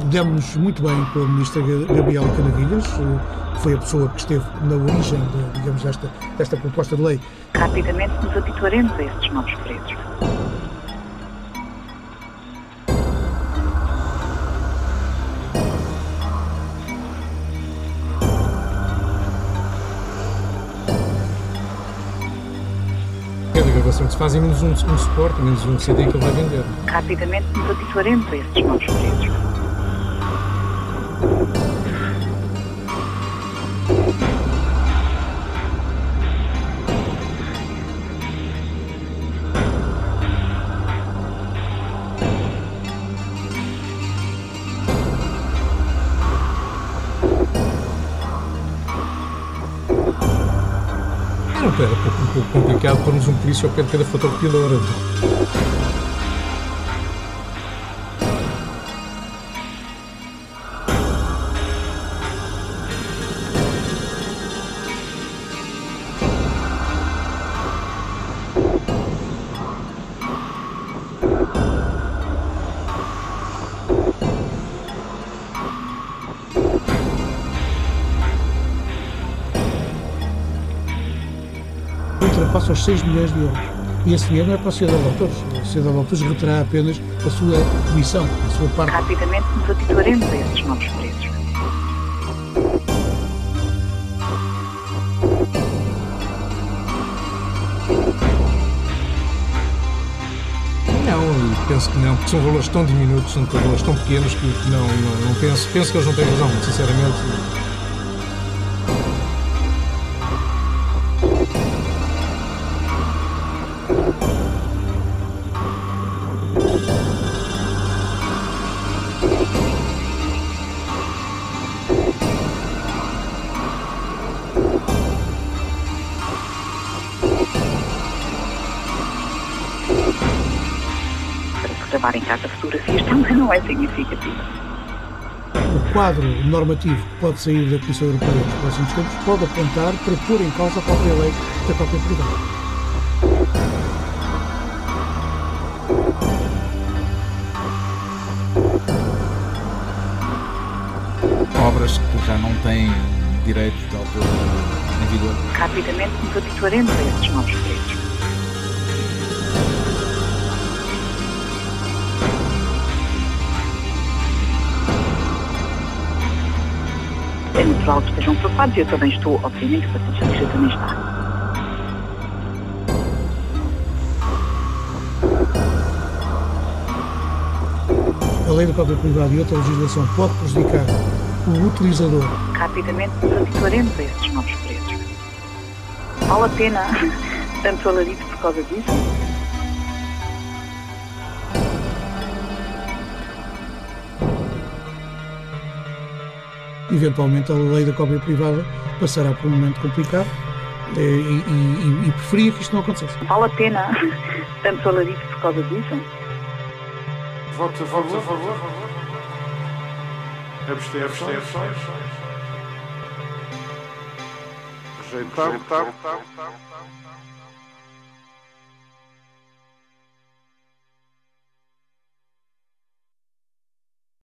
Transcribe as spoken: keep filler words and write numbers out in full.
demos-nos muito bem com a ministra Gabriela Canavilhas, que foi a pessoa que esteve na origem, de, digamos, desta, desta proposta de lei. Rapidamente nos habituaremos a estes novos preços. Cada gravação que se faz é menos um, um suporte, menos um C D que ele vai vender. Rapidamente nos habituaremos a estes novos preços. Era um pouco, um pouco complicado pormos um polícia ao pé de cada fotocopiadora. Ultrapassa os seis milhões de euros. E esse dinheiro não é para a Sociedade de Autores. A Sociedade de Autores reterá apenas a sua comissão, a sua parte. Rapidamente nos habituaremos a estes novos preços. Não, penso que não, porque são valores tão diminutos, são valores tão pequenos que não, não, não penso, penso que eles não têm razão, sinceramente. Gravar em casa fotografias também não é significativo. O quadro normativo que pode sair da Comissão Europeia nos próximos tempos pode apontar para pôr em causa a própria lei da cópia privada. Obras que já não têm direitos de autor em vigor. Rapidamente nos habituaremos a estes novos preços. É natural que estejam preocupados e eu também estou, obviamente, o Partido Socialista também está. A lei da cópia privada e outra legislação pode prejudicar o utilizador. Rapidamente nos habituaremos a estes novos preços. Vale a pena tanto alarido por causa disso? Eventualmente a lei da cópia privada passará por um momento complicado e, e, e preferia que isto não acontecesse. Vale a pena tanto alarido por causa disso? Votos a favor, a favor. Abster-se. Rejeitar.